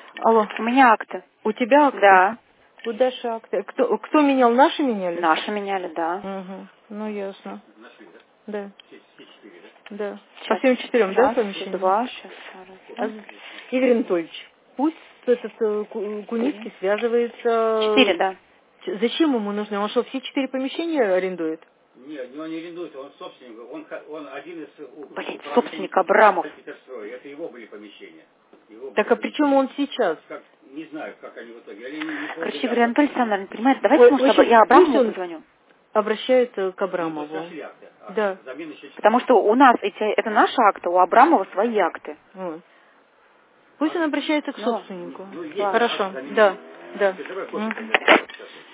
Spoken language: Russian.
Алло. У меня акты. У тебя акты? Да. У Даши акты. Кто менял? Наши меняли? Наши меняли, да. Угу. Ну, ясно. Да. Да. Сейчас. По всем 4, да, Раз, помещениям? два, сейчас. Игорь Анатольевич, пусть этот Куницкий связывается... 4, да. Зачем ему нужно? Он что, все 4 помещения арендует? Нет, он не арендует, он собственник, он один из... Блин, собственник Абрамов. Это его были помещения. Так а при чем он сейчас? Не знаю, как они в итоге. Короче, Игорь Анатольевич сам, наверное, понимает. Давайте, может, я Абрамову позвоню. Обращается к Абрамову. Да. Потому что у нас это наши акты, у Абрамова свои акты. Пусть он обращается к собственнику. Хорошо. Да.